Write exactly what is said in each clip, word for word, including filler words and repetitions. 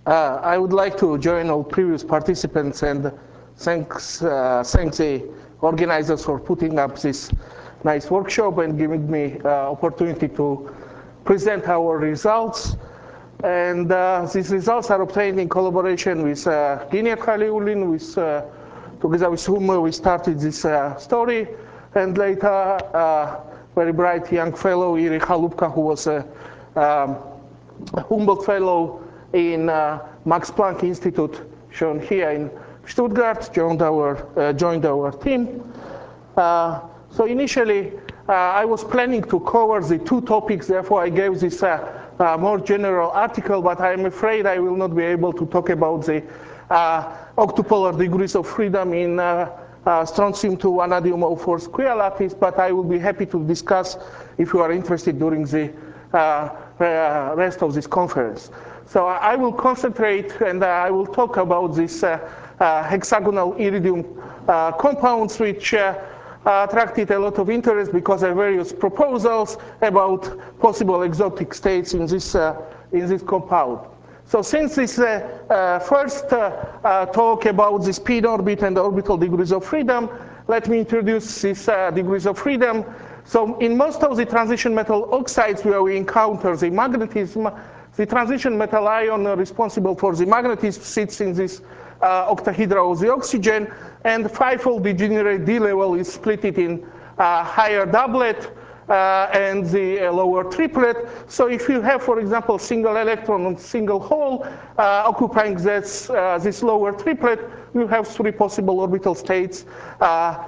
Uh, I would like to join all previous participants and thanks, uh, thank the organizers for putting up this nice workshop and giving me uh, opportunity to present our results. And uh, these results are obtained in collaboration with uh, Gineat Khaliullin, with, uh, together with whom we started this uh, story, and later uh, very bright young fellow Iri Chalupka, who was a um, Humboldt Fellow in uh, Max Planck Institute, shown here in Stuttgart, joined our, uh, joined our team. Uh, so initially, uh, I was planning to cover the two topics, therefore I gave this uh, uh, more general article, but I'm afraid I will not be able to talk about the uh, octupolar degrees of freedom in uh, uh, strontium two vanadium zero four square lattice, but I will be happy to discuss if you are interested during the uh, uh, rest of this conference. So I will concentrate and uh, I will talk about these uh, uh, hexagonal iridium uh, compounds, which uh, attracted a lot of interest because of various proposals about possible exotic states in this, uh, in this compound. So since this uh, uh, first uh, uh, talk about the spin orbit and the orbital degrees of freedom, let me introduce these uh, degrees of freedom. So in most of the transition metal oxides where we encounter the magnetism, the transition metal ion responsible for the magnetism sits in this uh, octahedra of the oxygen, and five-fold degenerate D level is split it in uh, higher doublet uh, and the uh, lower triplet. So if you have, for example, single electron on single hole uh, occupying this, uh, this lower triplet, you have three possible orbital states uh,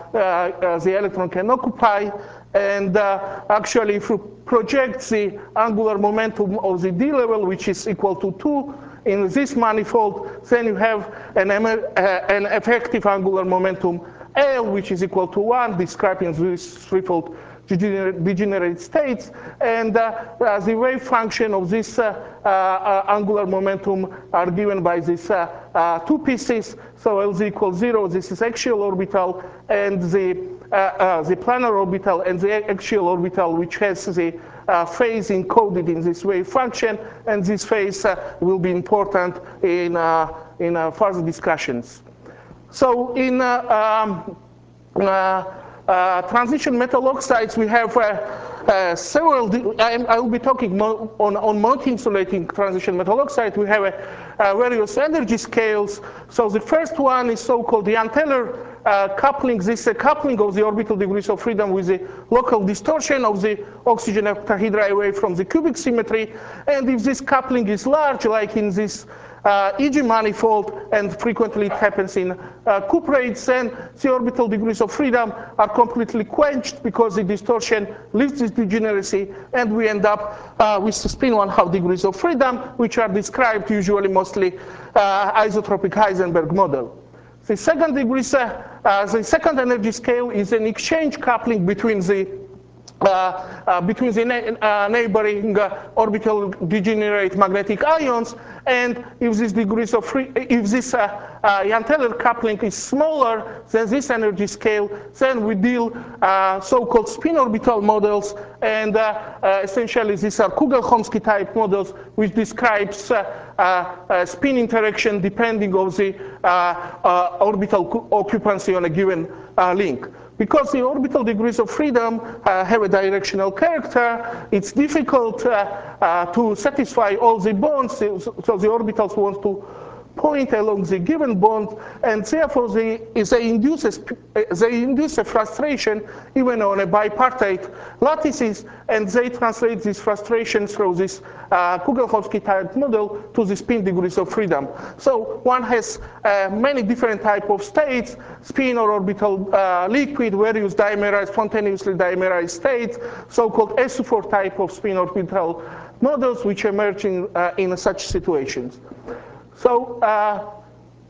uh, the electron can occupy. And uh, actually, if you project the angular momentum of the D level, which is equal to two, in this manifold, then you have an, uh, an effective angular momentum L, which is equal to one, describing these threefold degenerate, degenerate states. And uh, uh, the wave function of this uh, uh, angular momentum are given by these uh, uh, two pieces. So L z equals zero, this is axial orbital, and the Uh, uh, the planar orbital and the axial orbital, which has the uh, phase encoded in this wave function, and this phase uh, will be important in, uh, in uh, further discussions. So in uh, um, uh, uh, transition metal oxides, we have uh, uh, several, I, I will be talking mo on, on multi-insulating transition metal oxide. We have uh, uh, various energy scales. So the first one is so-called the Jahn-Teller Uh, coupling, this uh, coupling of the orbital degrees of freedom with the local distortion of the oxygen octahedra away from the cubic symmetry. And if this coupling is large, like in this uh, E G manifold, and frequently it happens in uh, cuprates, then the orbital degrees of freedom are completely quenched because the distortion leaves this degeneracy, and we end up uh, with the spin one half degrees of freedom, which are described usually mostly uh, isotropic Heisenberg model. The second degrees, uh, uh, the second energy scale is an exchange coupling between the uh, uh, between the na uh, neighboring uh, orbital degenerate magnetic ions, and if this degrees of free, if this uh, uh, Jahn-Teller coupling is smaller than this energy scale, then we deal uh, so-called spin orbital models, and uh, uh, essentially these are Kugel-Chomsky type models, which describes uh, uh, uh, spin interaction depending on the uh, uh, orbital occupancy on a given uh, link. Because the orbital degrees of freedom uh, have a directional character, it's difficult uh, uh, to satisfy all the bonds, so the orbitals want to point along the given bond, and therefore they, they, induce a, they induce a frustration even on a bipartite lattices, and they translate this frustration through this uh, Kugel-Chomsky type model to the spin degrees of freedom. So one has uh, many different type of states, spin or orbital uh, liquid, various dimerized, spontaneously dimerized states, so-called S U four type of spin orbital models, which emerge in, uh, in such situations. So uh,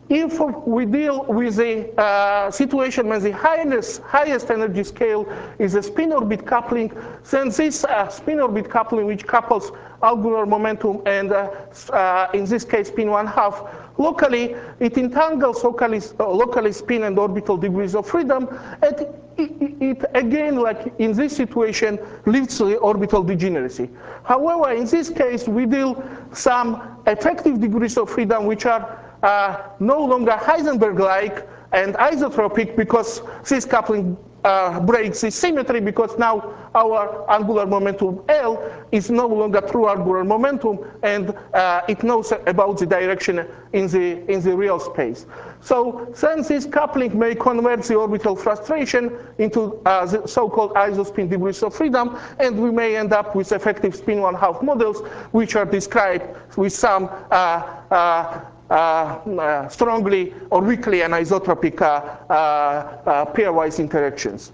if we deal with a uh, situation when the highest, highest energy scale is a spin-orbit coupling, then this uh, spin-orbit coupling, which couples angular momentum and, uh, uh, in this case, spin one half, locally, it entangles locally, uh, locally spin and orbital degrees of freedom, and it, it, again, like in this situation, leads to the orbital degeneracy. However, in this case, we deal some effective degrees of freedom which are uh, no longer Heisenberg-like and isotropic, because this coupling uh, breaks the symmetry, because now our angular momentum L is no longer true angular momentum, and uh, it knows about the direction in the, in the real space. So then this coupling may convert the orbital frustration into uh, the so-called isospin degrees of freedom, and we may end up with effective spin one half models, which are described with some uh, uh, Uh, uh, strongly or weakly anisotropic uh, uh, uh, pairwise interactions.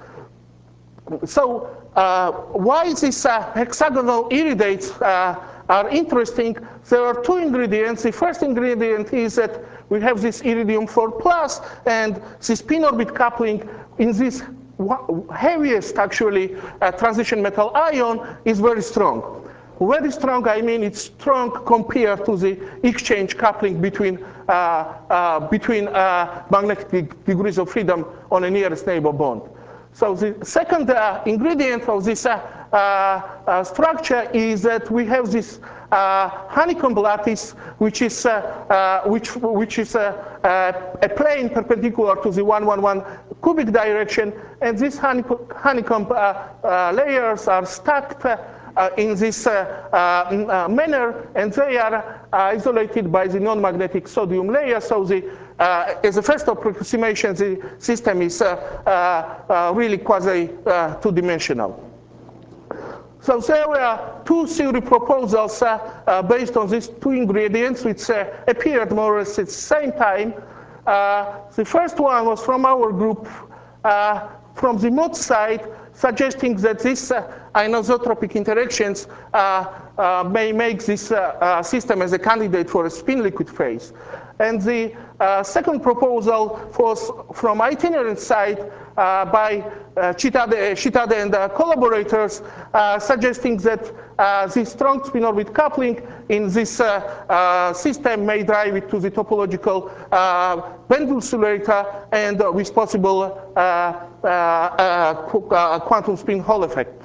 So uh, why these uh, hexagonal iridates uh, are interesting? There are two ingredients. The first ingredient is that we have this iridium four plus, and the spin orbit coupling in this heaviest, actually, uh, transition metal ion is very strong. Very strong, I mean it's strong compared to the exchange coupling between, uh, uh, between uh, magnetic degrees of freedom on a nearest neighbor bond. So the second uh, ingredient of this uh, uh, structure is that we have this uh, honeycomb lattice, which is, uh, uh, which, which is uh, uh, a plane perpendicular to the one one one cubic direction, and these honeycomb, honeycomb uh, uh, layers are stacked uh, Uh, in this uh, uh, manner, and they are uh, isolated by the non-magnetic sodium layer. So the, uh, as a first approximation, the system is uh, uh, really quasi uh, two-dimensional. So there were two theory proposals uh, uh, based on these two ingredients, which uh, appeared more or less at the same time. Uh, the first one was from our group, uh, from the Mott side, suggesting that these uh, anisotropic interactions uh, uh, may make this uh, uh, system as a candidate for a spin liquid phase. And the uh, second proposal was from itinerant side uh, by uh, Shitade, Shitade and uh, collaborators, uh, suggesting that uh, the strong spin orbit coupling in this uh, uh, system may drive it to the topological uh, Bendel simulator, and uh, with possible uh, uh, uh, quantum spin Hall effect.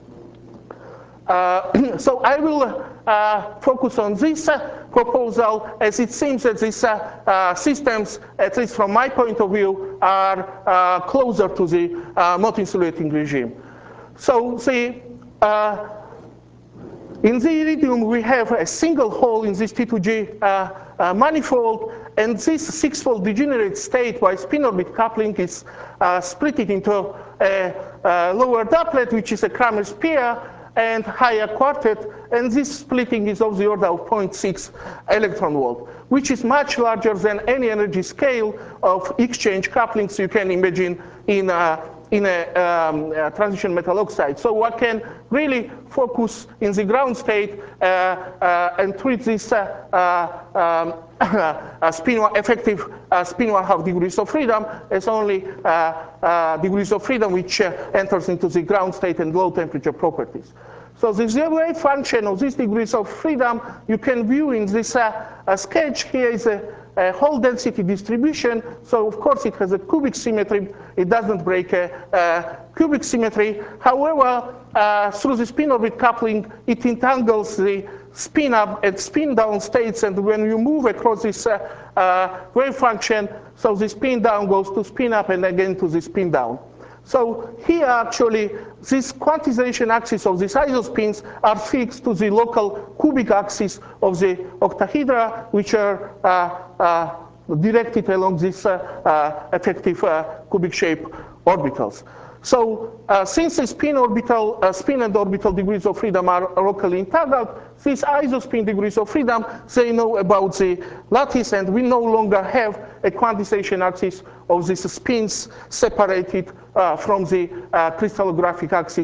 Uh, so I will uh, focus on this uh, proposal, as it seems that these uh, uh, systems, at least from my point of view, are uh, closer to the uh, Mott insulating regime. So the, uh, in the iridium, we have a single hole in this T two G uh, uh, manifold, and this six-fold degenerate state by spin orbit coupling is uh, split it into a, a lower doublet, which is a Kramer's pair, and higher quartet, and this splitting is of the order of zero point six electron volt, which is much larger than any energy scale of exchange couplings you can imagine in a, in a, um, a transition metal oxide. So one can really focus in the ground state uh, uh, and treat this uh, uh, um, uh, spin one, effective uh, spin one half degrees of freedom as only uh, uh, degrees of freedom which uh, enters into the ground state and low temperature properties. So the zero wave function of these degrees of freedom you can view in this uh, uh, sketch. Here is a, a whole density distribution. So of course it has a cubic symmetry. It doesn't break a, a cubic symmetry. However, uh, through the spin orbit coupling, it entangles the spin up and spin down states, and when you move across this uh, uh, wave function, so the spin down goes to spin up and again to the spin down. So here actually, this quantization axis of these isospins are fixed to the local cubic axis of the octahedra, which are uh, uh, directed along these uh, uh, effective uh, cubic shape orbitals. So uh, since the spin orbital, uh, spin and orbital degrees of freedom are locally entangled, these isospin degrees of freedom, they know about the lattice, and we no longer have a quantization axis of these spins separated uh, from the uh, crystallographic axis uh,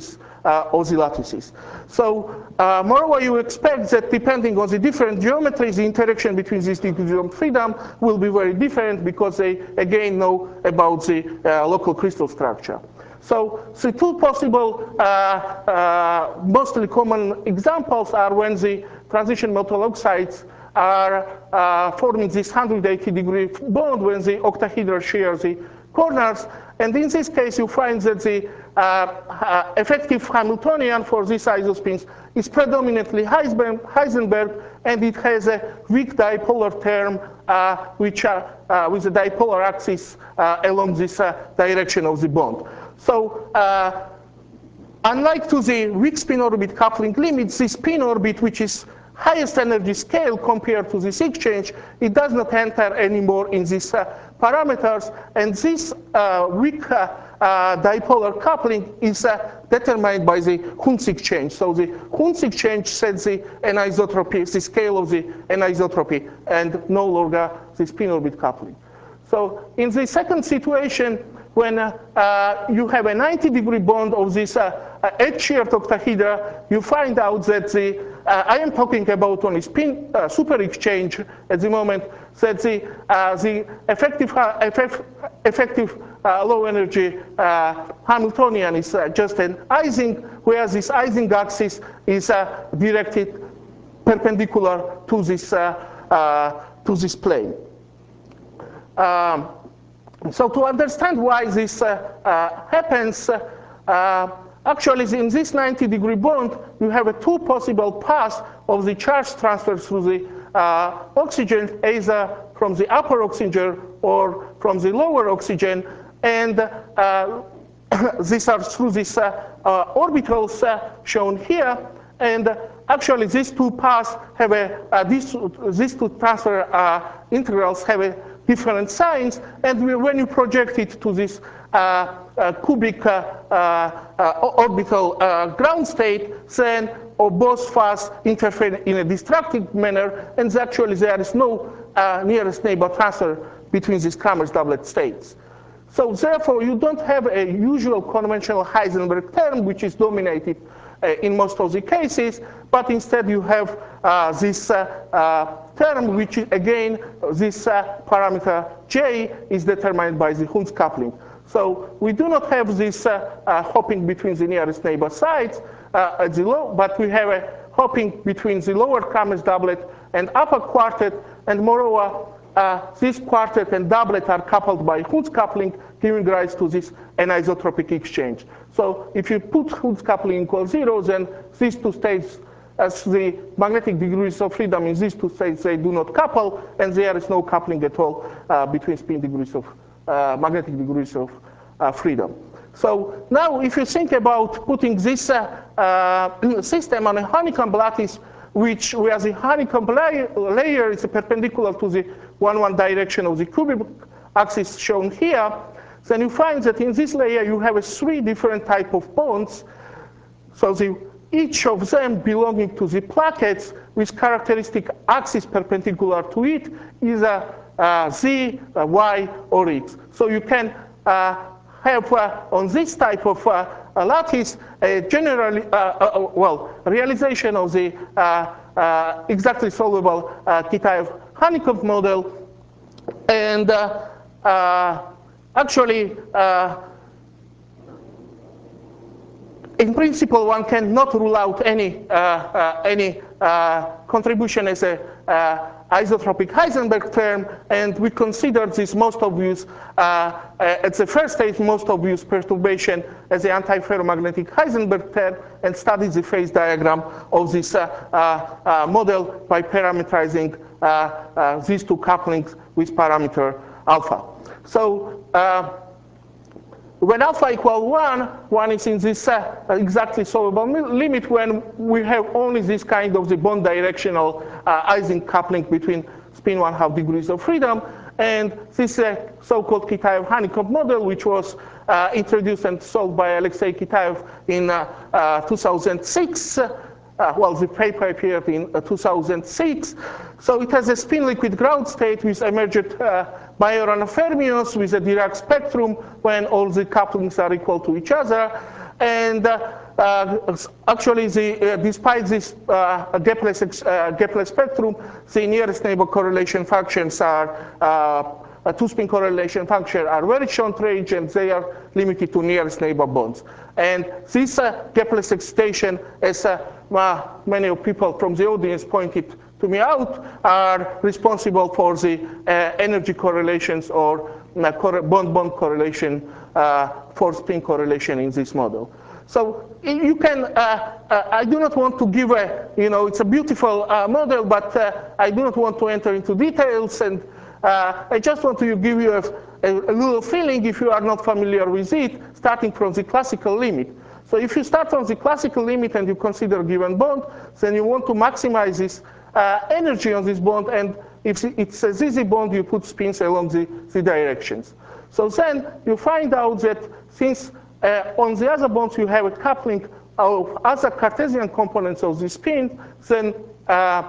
uh, of the lattices. So uh, moreover, you expect that depending on the different geometries, the interaction between these degrees of freedom will be very different because they again know about the uh, local crystal structure. So the two possible uh, uh, mostly common examples are when the transition metal oxides are uh, forming this one hundred eighty degree bond when the octahedra share the corners. And in this case, you find that the uh, uh, effective Hamiltonian for these isospins is predominantly Heisenberg, and it has a weak dipolar term uh, which uh, uh, with the dipolar axis uh, along this uh, direction of the bond. So uh, unlike to the weak spin orbit coupling limits, the spin orbit, which is highest energy scale compared to this exchange, it does not enter anymore in these uh, parameters. And this uh, weak uh, uh, dipolar coupling is uh, determined by the Hund's exchange. So the Hund's exchange sets the anisotropy, the scale of the anisotropy, and no longer the spin orbit coupling. So in the second situation, when uh, uh, you have a ninety degree bond of this uh, uh, edge-shared octahedra, you find out that the, uh, I am talking about only spin uh, super exchange at the moment, that the, uh, the effective, uh, effective, effective uh, low energy uh, Hamiltonian is uh, just an Ising, whereas this Ising axis is uh, directed perpendicular to this, uh, uh, to this plane. Um, So to understand why this uh, uh, happens, uh, actually in this ninety degree bond, you have a two possible paths of the charge transfer through the uh, oxygen, either from the upper oxygen or from the lower oxygen. And uh, these are through these uh, uh, orbitals uh, shown here. And actually these two paths have a, uh, these, these two transfer uh, integrals have a different signs, and we, when you project it to this uh, uh, cubic uh, uh, orbital uh, ground state, then or both paths interfere in a destructive manner, and actually there is no uh, nearest neighbor transfer between these Kramers doublet states. So therefore, you don't have a usual conventional Heisenberg term, which is dominated uh, in most of the cases, but instead you have uh, this uh, uh, term, which is, again, this uh, parameter J is determined by the Hund's coupling. So we do not have this uh, uh, hopping between the nearest neighbor sides uh, at the low, but we have a hopping between the lower Kramers doublet and upper quartet, and moreover, Uh, this quartet and doublet are coupled by Hund's coupling, giving rise to this anisotropic exchange. So if you put Hund's coupling equal zero, then these two states, as the magnetic degrees of freedom in these two states, they do not couple, and there is no coupling at all uh, between spin degrees of uh, magnetic degrees of uh, freedom. So now if you think about putting this uh, uh, system on a honeycomb lattice, which where the honeycomb layer is perpendicular to the one one direction of the cubic axis shown here, then you find that in this layer you have a three different type of bonds. So the, each of them belonging to the plaquettes with characteristic axis perpendicular to it, either uh, Z, uh, Y, or X. So you can uh, have uh, on this type of uh, uh, lattice a generally, uh, uh, well, realization of the uh, uh, exactly solvable uh, Kitaev honeycomb model. And uh, uh, actually, uh, in principle, one cannot rule out any, uh, uh, any uh, contribution as a uh, isotropic Heisenberg term, and we considered this most obvious, uh, uh, at the first stage, most obvious perturbation as the anti-ferromagnetic Heisenberg term, and studied the phase diagram of this uh, uh, uh, model by parameterizing uh, uh, these two couplings with parameter alpha. So uh, when alpha equal one, one is in this uh, exactly solvable limit when we have only this kind of the bond directional uh, Ising coupling between spin one half degrees of freedom. And this uh, so-called Kitaev honeycomb model, which was uh, introduced and solved by Alexei Kitaev in uh, uh, two thousand six. Uh, well, the paper appeared in uh, two thousand six. So it has a spin liquid ground state with emergent uh, Majorana fermions with a Dirac spectrum when all the couplings are equal to each other. And uh, uh, actually, the, uh, despite this uh, gapless, uh, gapless spectrum, the nearest neighbor correlation functions are uh, two-spin correlation functions are very short range, and they are limited to nearest neighbor bonds. And this uh, gapless excitation, as uh, many of people from the audience pointed to me out, are responsible for the uh, energy correlations or bond-bond correlation, uh, for spin correlation in this model. So you can, uh, uh, I do not want to give a, you know, it's a beautiful uh, model, but uh, I do not want to enter into details, and uh, I just want to give you a, a, a little feeling, if you are not familiar with it, starting from the classical limit. So if you start from the classical limit and you consider a given bond, then you want to maximize this uh, energy on this bond, and if it's a Z Z bond, you put spins along the, the directions. So then you find out that since uh, on the other bonds you have a coupling of other Cartesian components of the spin, then uh,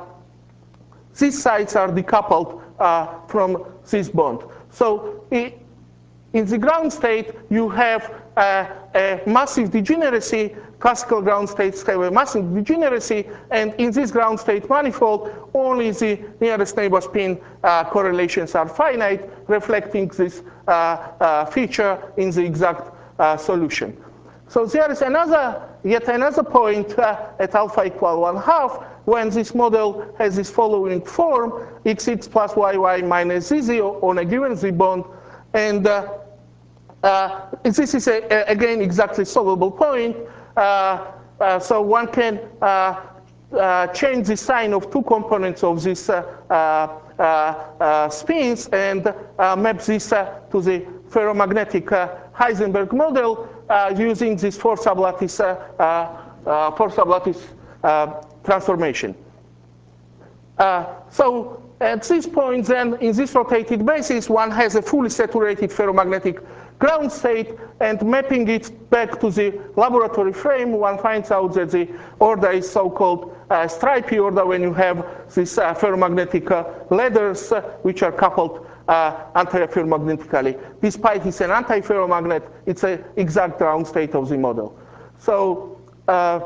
these sides are decoupled uh, from this bond. So it, in the ground state, you have uh, a massive degeneracy. Classical ground states have a massive degeneracy, and in this ground state manifold, only the nearest neighbor spin uh, correlations are finite, reflecting this uh, uh, feature in the exact uh, solution. So there is another, yet another point uh, at alpha equal one half, when this model has this following form, xx plus yy minus zz on a given z bond, and uh, uh, this is, a, a, again, exactly solvable point. Uh, uh, so one can uh, uh, change the sign of two components of this uh, uh, uh, spins and uh, map this uh, to the ferromagnetic uh, Heisenberg model uh, using this four sublattice, uh, uh, four sublattice uh, transformation. Uh, so at this point, then, in this rotated basis, one has a fully saturated ferromagnetic ground state, and mapping it back to the laboratory frame, one finds out that the order is so-called uh, stripy order when you have these uh, ferromagnetic uh, ladders uh, which are coupled uh, anti-ferromagnetically. Despite it's an anti-ferromagnet, it's an exact ground state of the model. So uh,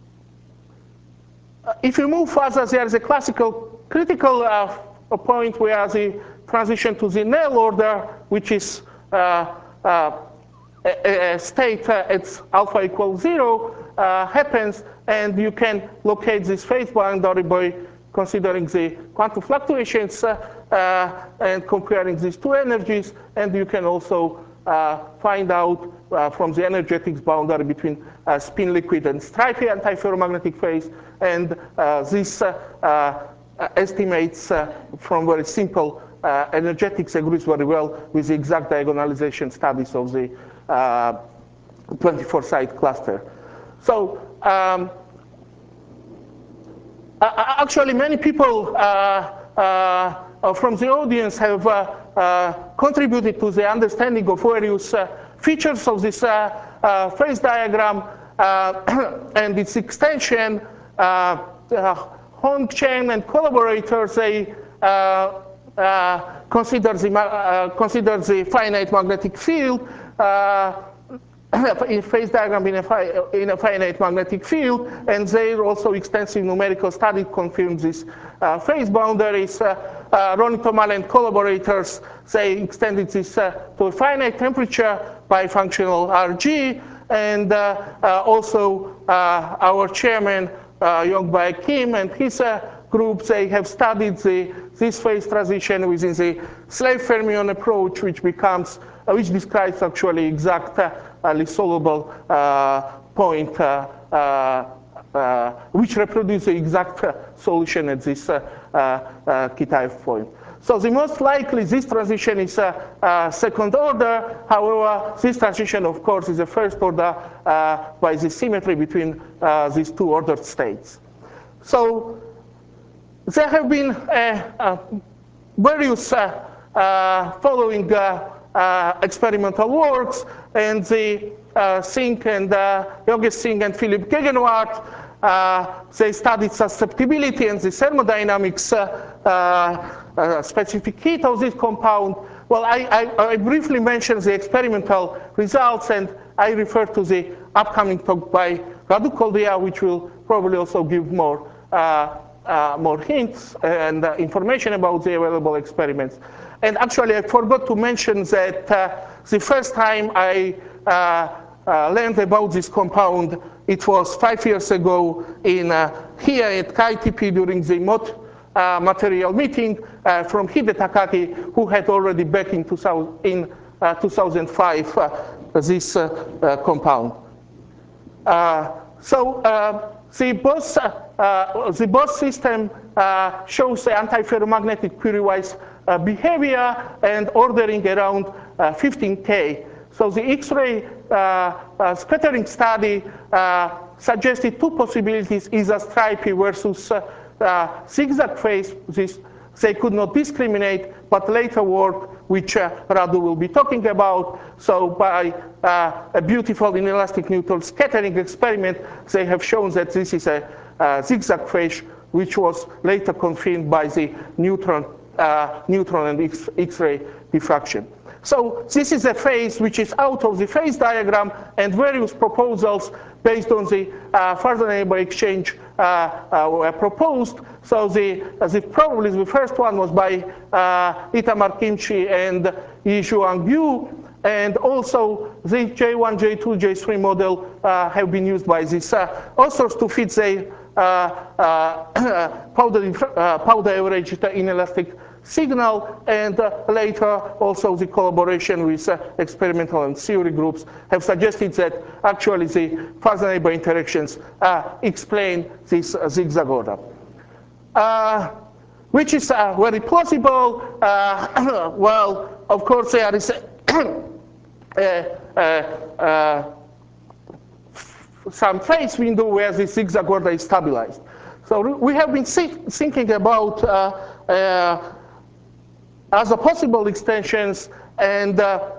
if you move further, there is a classical critical uh, point where the transition to the Néel order, which is uh, uh, a, a state uh, at alpha equals zero, uh, happens, and you can locate this phase boundary by considering the quantum fluctuations uh, uh, and comparing these two energies, and you can also uh, find out uh, from the energetics boundary between uh, spin liquid and stripy antiferromagnetic phase, and uh, this uh, uh, estimates uh, from very simple uh, energetics agrees very well with the exact diagonalization studies of the uh, twenty-four side cluster. So um, actually many people uh, uh, from the audience have uh, uh, contributed to the understanding of various uh, features of this uh, uh, phase diagram uh, and its extension. Uh, uh, Hong Chen and collaborators, they uh, uh, consider, the, uh, consider the finite magnetic field uh, in phase diagram in a, fi in a finite magnetic field, and they also extensive numerical study confirms this uh, phase boundaries. Uh, uh, Ronnie Tomale and collaborators, they extended this uh, to a finite temperature bifunctional R G, and uh, uh, also uh, our chairman, uh, Yongbae Kim, and his uh, group, they have studied the, this phase transition within the slave fermion approach, which becomes, uh, which describes actually exact uh, solvable uh, point, uh, uh, uh, which reproduces the exact uh, solution at this uh, uh, Kitaev point. So the most likely this transition is a uh, uh, second order. However, this transition, of course, is a first order uh, by the symmetry between uh, these two ordered states. So there have been uh, uh, various uh, uh, following uh, uh, experimental works, and the uh, Singh and uh, Yogesh Singh and Philip Gegenwart, uh, they studied susceptibility and the thermodynamics uh, uh, uh, specific heat of this compound. Well, I, I, I briefly mentioned the experimental results, and I refer to the upcoming talk by Radu which will probably also give more, uh, uh, more hints and uh, information about the available experiments. And actually, I forgot to mention that uh, the first time I uh, uh, learned about this compound, it was five years ago in uh, here at K I T P during the M O T uh, material meeting uh, from Hide Takaki, who had already back in, two thousand, in uh, two thousand five uh, this uh, uh, compound. Uh, so uh, the Bose, uh, the Bose system uh, shows the antiferromagnetic Curie-Weiss uh, behavior and ordering around uh, fifteen K. So the X-ray uh, uh, scattering study uh, suggested two possibilities, either stripy versus uh, uh, zigzag phase. This, they could not discriminate, but later work, which uh, Radu will be talking about. So by uh, a beautiful inelastic neutral scattering experiment, they have shown that this is a uh, zigzag phase, which was later confirmed by the neutron, uh, neutron and X-ray diffraction. So this is a phase which is out of the phase diagram, and various proposals based on the uh, Farber-Neighbor exchange uh, uh, were proposed. So the, uh, the probably the first one was by uh, Itamar Kimchi and Yizhuang Yu, and also the J one, J two, J three model uh, have been used by these uh, authors to fit the uh, uh, powder, uh, powder average inelastic signal, and uh, later also the collaboration with uh, experimental and theory groups have suggested that actually the Farber-Neighbor interactions uh, explain this uh, zigzag order. Uh, which is uh, very plausible. Uh, well, of course, there is a, uh, uh, uh, some phase window where the zigzag order is stabilized. So we have been thinking about uh, uh, other possible extensions, and uh,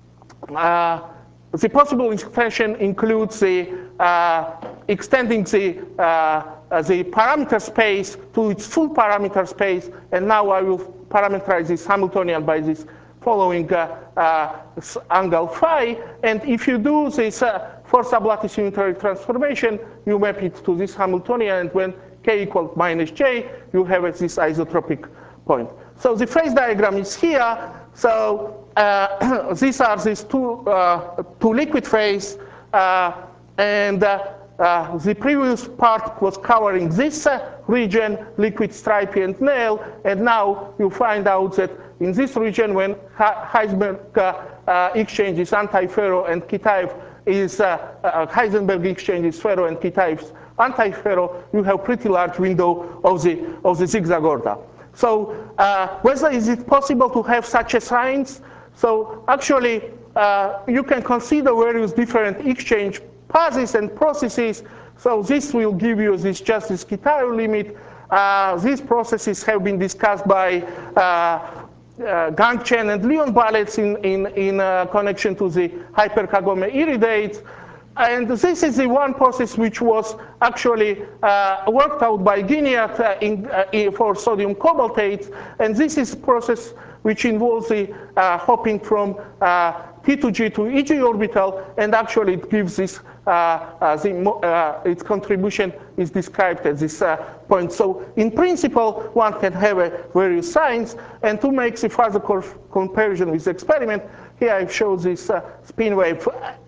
uh, the possible extension includes the uh, extending the uh, uh, the parameter space to its full parameter space, and now I will parameterize this Hamiltonian by this following uh, uh, angle phi. And if you do this uh, for sublattice unitary transformation, you map it to this Hamiltonian, and when k equals minus j, you have this isotropic point. So the phase diagram is here. So uh, these are these two, uh, two liquid phase, uh, and uh, uh, the previous part was covering this uh, region, liquid, stripy, and nail, and now you find out that in this region, when Heisenberg uh, uh, exchange is anti-ferro and Kitaev is uh, uh, Heisenberg exchange is ferro and Kitaev's anti-ferro, you have pretty large window of the of the zigzag order. So uh, whether is it possible to have such a signs? So actually, uh, you can consider various different exchange paths and processes. So this will give you this just this Kitaev limit. Uh, these processes have been discussed by uh, uh, Gang Chen and Leon Balets in, in, in uh, connection to the hyper-Kagome iridates. And this is the one process which was actually uh, worked out by Guignard uh, in, uh, for sodium cobaltates. And this is a process which involves the uh, hopping from uh, T to G to E G orbital, and actually it gives this, uh, uh, the, uh, its contribution is described at this uh, point. So in principle, one can have a various signs, and to make the further comparison with the experiment, here I've shown this uh, spin wave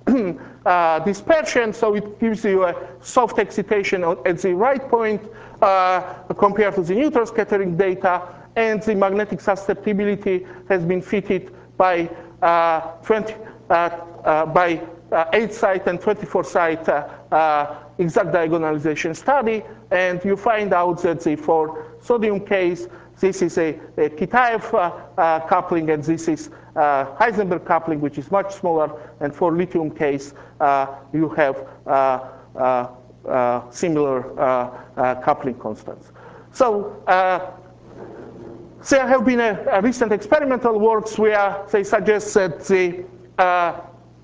uh, dispersion, so it gives you a soft excitation at the right point uh, compared to the neutral scattering data, and the magnetic susceptibility has been fitted by uh, twenty, uh, uh, by uh, eight site and twenty-four site uh, uh, exact diagonalization study, and you find out that the, for sodium case, this is a, a Kitaev uh, uh, coupling, and this is uh, Heisenberg coupling, which is much smaller. And for lithium case, uh, you have uh, uh, uh, similar uh, uh, coupling constants. So uh, there have been a, a recent experimental works where they suggest that the, uh,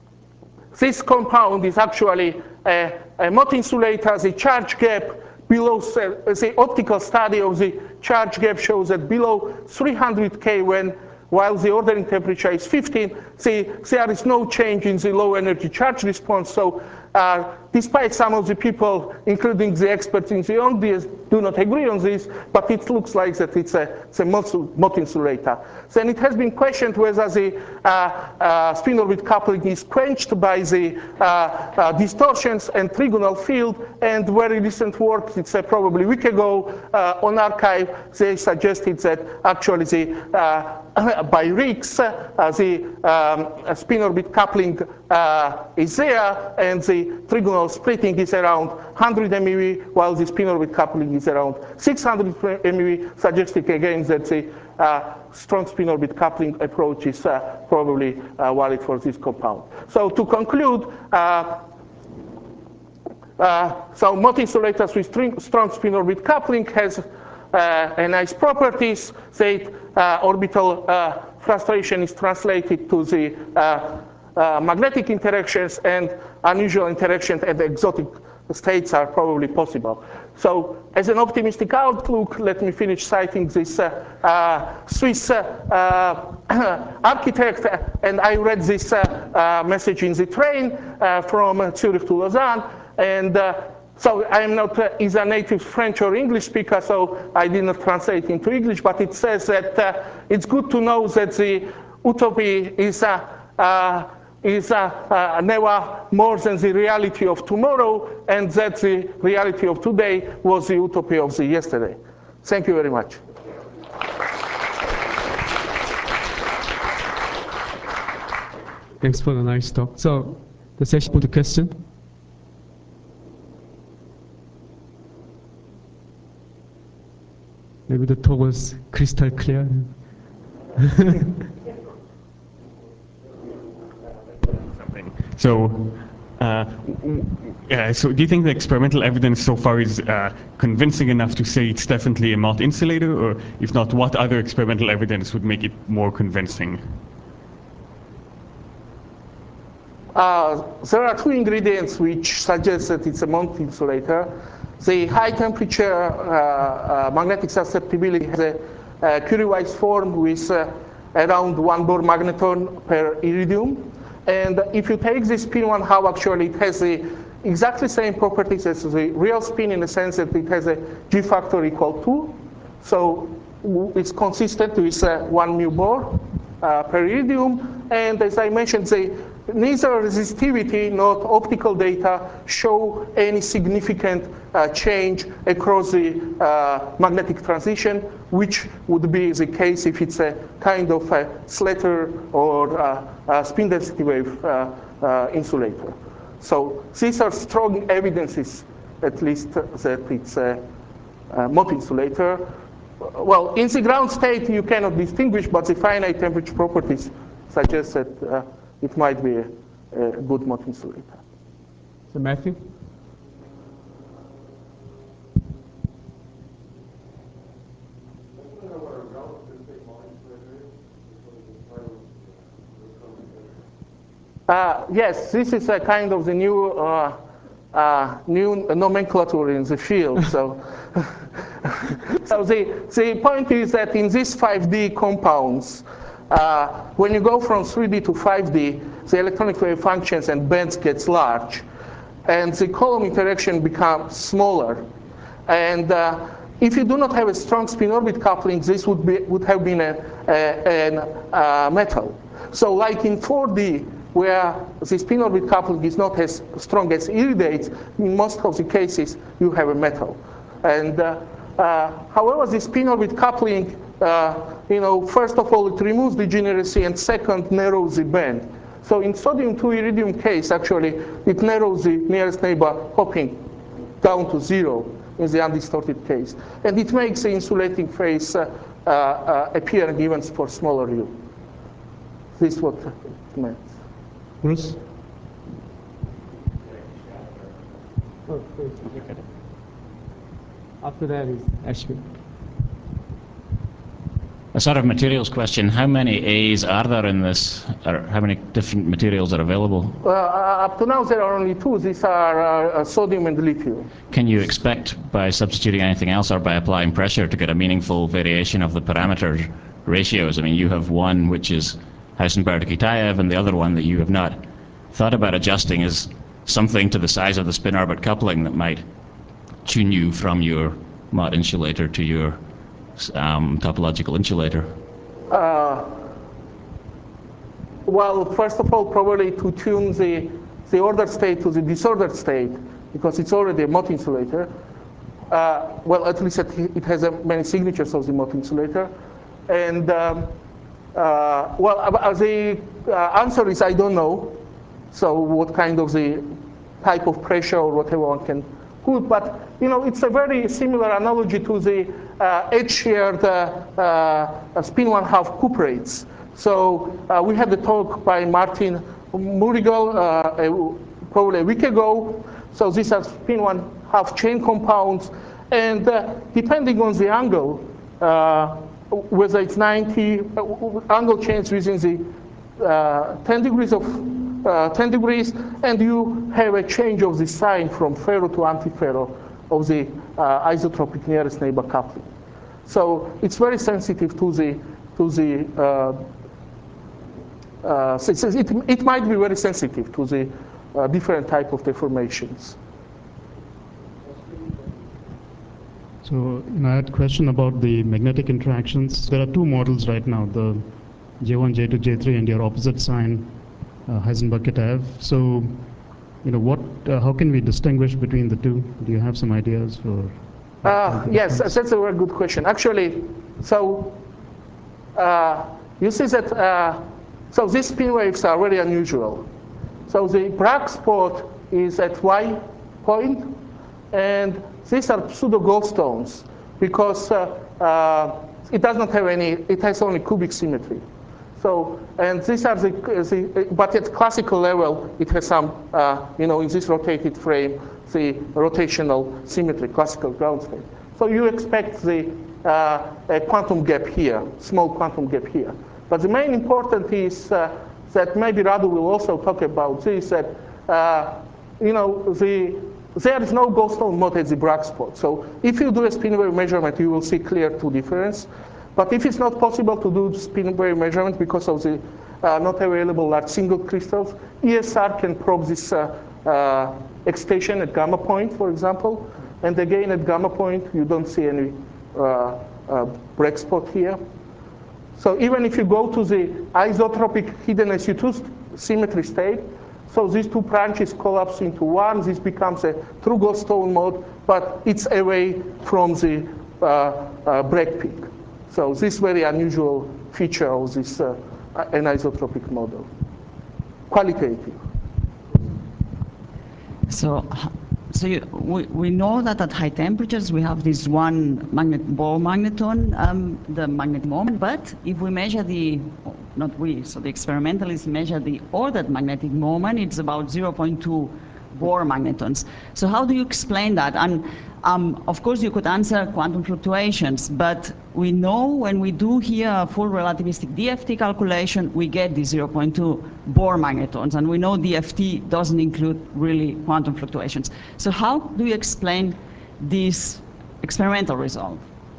this compound is actually a, a M O T insulator. The charge gap below, the optical study of the charge gap shows that below three hundred K, when while the ordering temperature is fifteen, see, there is no change in the low energy charge response. So uh, despite some of the people, including the experts in the ondies, do not agree on this, but it looks like that it's a, it's a Mott insulator. Then it has been questioned whether the uh, uh, spin-orbit coupling is quenched by the uh, uh, distortions and trigonal field, and very recent work, it's uh, probably a week ago, uh, on arXiv, they suggested that actually the, uh, by Rix, uh, the um, spin-orbit coupling uh, is there, and the trigonal splitting is around one hundred MeV, while the spin-orbit coupling is around six hundred MeV, suggesting again that the uh, strong spin-orbit coupling approach is uh, probably uh, valid for this compound. So to conclude, uh, uh, so Mott insulators with strong spin-orbit coupling has uh, a nice properties. That uh, orbital uh, frustration is translated to the uh, uh, magnetic interactions, and unusual interactions at the exotic states are probably possible. So as an optimistic outlook, let me finish citing this uh, uh, Swiss uh, uh, architect, and I read this uh, uh, message in the train uh, from uh, Zurich to Lausanne, and uh, so I'm not uh, is a native French or English speaker, so I did not translate into English, but it says that uh, it's good to know that the utopia is a uh, uh, is uh, uh, never more than the reality of tomorrow, and that the reality of today was the utopia of the yesterday. Thank you very much. Thanks for the nice talk. So the session put a question. Maybe the talk was crystal clear. So, uh, uh, so do you think the experimental evidence so far is uh, convincing enough to say it's definitely a Mott insulator, or if not, what other experimental evidence would make it more convincing? Uh, there are two ingredients which suggest that it's a Mott insulator. The high temperature uh, uh, magnetic susceptibility has a uh, Curie-Weiss form with uh, around one Bohr magneton per iridium. And if you take the spin one half, actually it has the exactly same properties as the real spin, in the sense that it has a G factor equal two. So it's consistent with uh, one mu Bohr uh, per iridium. And as I mentioned, the neither resistivity nor optical data show any significant uh, change across the uh, magnetic transition, which would be the case if it's a kind of a Slater or uh, a spin density wave uh, uh, insulator. So these are strong evidences, at least, that it's a, a Mott insulator. Well, in the ground state, you cannot distinguish, but the finite temperature properties suggest that uh, it might be a, a good Mott insulator. So Matthew? Uh, yes, this is a kind of the new uh, uh, new nomenclature in the field. So, so the the point is that in these five D compounds, uh, when you go from three D to five D, the electronic wave functions and bands gets large, and the column interaction becomes smaller. And uh, if you do not have a strong spin-orbit coupling, this would be would have been a, a, a, a metal. So, like in four D, where the spin-orbit coupling is not as strong as iridates, in most of the cases you have a metal. And uh, uh, however, the spin-orbit coupling, uh, you know, first of all, it removes degeneracy, and second, narrows the band. So in sodium two iridium case, actually, it narrows the nearest neighbor hopping down to zero in the undistorted case. And it makes the insulating phase uh, uh, uh, appear even for smaller U. This is what it meant. Bruce? After that is Ashwin. A sort of materials question. How many A's are there in this? Or how many different materials are available? Uh, up to now, there are only two. These are uh, sodium and lithium. Can you expect, by substituting anything else or by applying pressure, to get a meaningful variation of the parameter ratios? I mean, you have one which is Heisenberg to Kitaev, and the other one that you have not thought about adjusting is something to the size of the spin-orbit coupling that might tune you from your Mott insulator to your um, topological insulator? Uh, well, first of all, probably to tune the, the ordered state to the disordered state, because it's already a Mott insulator. Uh, well, at least it, it has uh, many signatures of the Mott insulator. And, um, uh, well, uh, the uh, answer is I don't know. So what kind of the type of pressure or whatever one can put. But, you know, it's a very similar analogy to the uh, edge-shared uh, uh, spin one-half cuprates. So uh, we had the talk by Martin Murigal uh, a, probably a week ago. So these are spin one-half chain compounds. And uh, depending on the angle, uh, whether it's ninety, uh, angle change within the uh, ten degrees of Uh, ten degrees, and you have a change of the sign from ferro to antiferro of the uh, isotropic nearest neighbor coupling. So it's very sensitive to the to the. Uh, uh, so it, it might be very sensitive to the uh, different type of deformations. So you know, I had a question about the magnetic interactions. There are two models right now: the J one, J two, J three, and your opposite sign. Uh, Heisenberg-Kitaev. So, you know, what? Uh, how can we distinguish between the two? Do you have some ideas for? Uh, yes, that's a very good question. Actually, so uh, you see that. Uh, so these spin waves are very unusual. So the Bragg spot is at Y point, and these are pseudo gallstones because uh, uh, it does not have any. It has only cubic symmetry. So, and these are the, the, but at classical level, it has some, uh, you know, in this rotated frame, the rotational symmetry, classical ground state. So you expect the uh, a quantum gap here, small quantum gap here. But the main important is uh, that maybe Radu will also talk about this, that, uh, you know, the, there is no gallstone mode at the Bragg spot. So if you do a spin wave measurement, you will see clear two difference. But if it's not possible to do spin wave measurement because of the uh, not available large single crystals, E S R can probe this uh, uh, excitation at gamma point, for example. And again, at gamma point, you don't see any uh, uh, Bragg spot here. So even if you go to the isotropic hidden S U two symmetry state, so these two branches collapse into one. This becomes a true gallstone mode, but it's away from the uh, uh, Bragg peak. So this very unusual feature of this uh, anisotropic model, qualitative. So, so you, we, we know that at high temperatures we have this one magnet Bohr magneton, um, the magnetic moment. But if we measure the, not we, so the experimentalists measure the ordered magnetic moment, it's about zero point two Bohr magnetons. So how do you explain that? And um, of course you could answer quantum fluctuations, but we know when we do here a full relativistic D F T calculation, we get the zero point two Bohr magnetons, and we know D F T doesn't include really quantum fluctuations. So how do you explain this experimental result?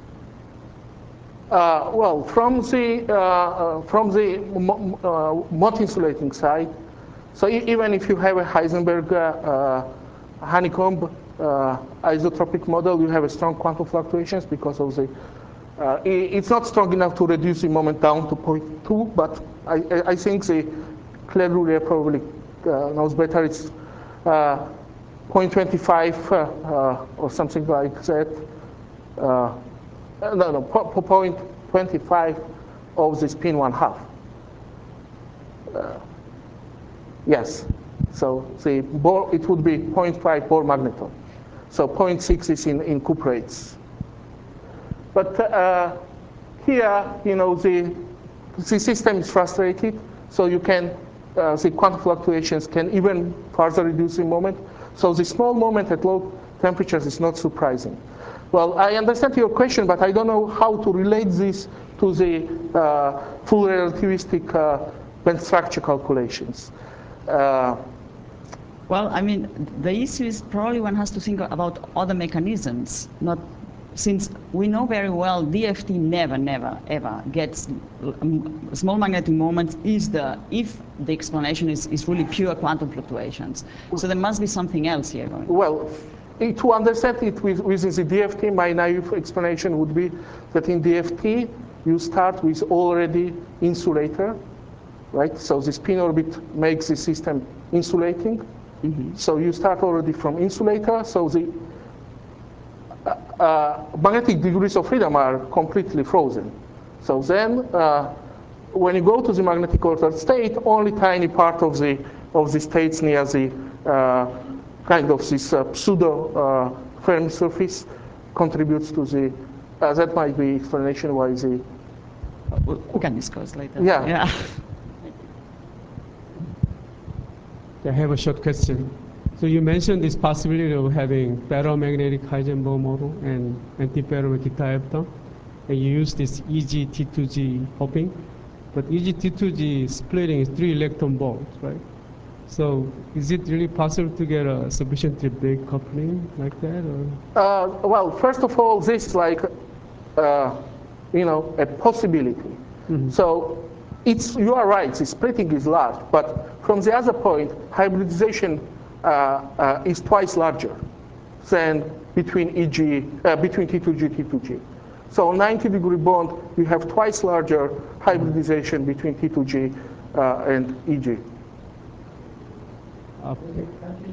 Uh, well, from the uh, uh, from the uh, Mott insulating side, so e even if you have a Heisenberg uh, honeycomb uh, isotropic model, you have a strong quantum fluctuations because of the. Uh, it's not strong enough to reduce the moment down to zero point two, but I, I think the Claire Roulier probably uh, knows better. It's uh, zero point two five uh, uh, or something like that. Uh, no, no, zero point two five of the spin one half. Uh, yes, so the Bohr, it would be zero point five Bohr magneton. So zero point six is in, in cuprates. But uh, here, you know, the, the system is frustrated, so you can, uh, the quantum fluctuations can even further reduce the moment. So the small moment at low temperatures is not surprising. Well, I understand your question, but I don't know how to relate this to the uh, full relativistic uh, band structure calculations. Uh, Well, I mean, the issue is probably one has to think about other mechanisms, not since we know very well D F T never, never, ever gets um, small magnetic moments is the, if the explanation is, is really pure quantum fluctuations. So there must be something else here going on. Well, eh, to understand it with, within the D F T, my naive explanation would be that in D F T, you start with already insulator, right? So the spin orbit makes the system insulating. Mm-hmm. So you start already from insulator, so the uh, uh, magnetic degrees of freedom are completely frozen. So then, uh, when you go to the magnetic altered state, only tiny part of the of the states near the uh, kind of this uh, pseudo uh, Fermi surface contributes to the. Uh, that might be explanation why the. We, we can discuss later. Yeah. Yeah. I have a short question. So you mentioned this possibility of having ferromagnetic Heisenberg model and antiferromagnetic diaphragm, and you use this E G T two G hopping, but E G T two G splitting is three electron volts, right? So is it really possible to get a sufficiently big coupling like that? Or? Uh, well, first of all, this is like, uh, you know, a possibility. Mm-hmm. So it's, you are right, the splitting is large, but from the other point, hybridization uh, uh, is twice larger than between E G, uh, between T two G, T two G. So ninety degree bond, you have twice larger hybridization between T two G uh, and E G. Okay.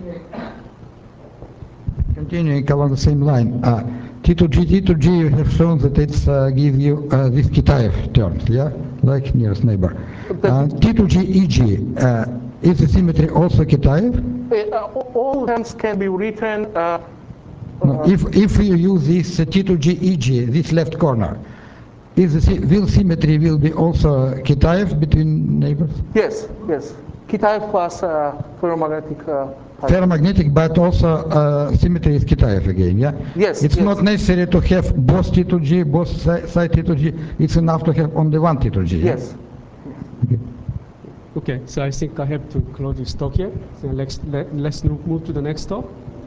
Continuing along the same line, uh, T two G, T two G, you have shown that it's uh, give you uh, this Kitaev terms, yeah, like nearest neighbor. Uh, T two G, E G, uh, is the symmetry also Kitaev? Uh, all terms can be written. Uh, no, if if you use this uh, T two G, E G, this left corner, is the sy will symmetry will be also Kitaev between neighbors? Yes, yes. Kitaev plus uh, ferromagnetic. Uh, Ferromagnetic, but also uh, symmetry is Kitaev again, yeah? Yes. It's yes. not necessary to have both T two G, both side T two G. It's enough to have only one T two G. Yeah? Yes. Okay. Okay, so I think I have to close this talk here. So let's, let, let's move to the next talk.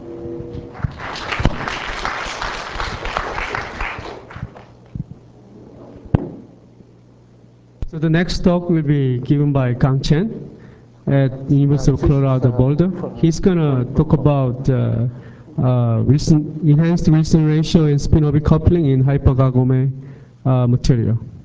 So the next talk will be given by Gang Chen at the University of Colorado Boulder. He's going to talk about uh, uh, Wilson, enhanced Wilson ratio and spin-orbit coupling in hypergagome uh, material.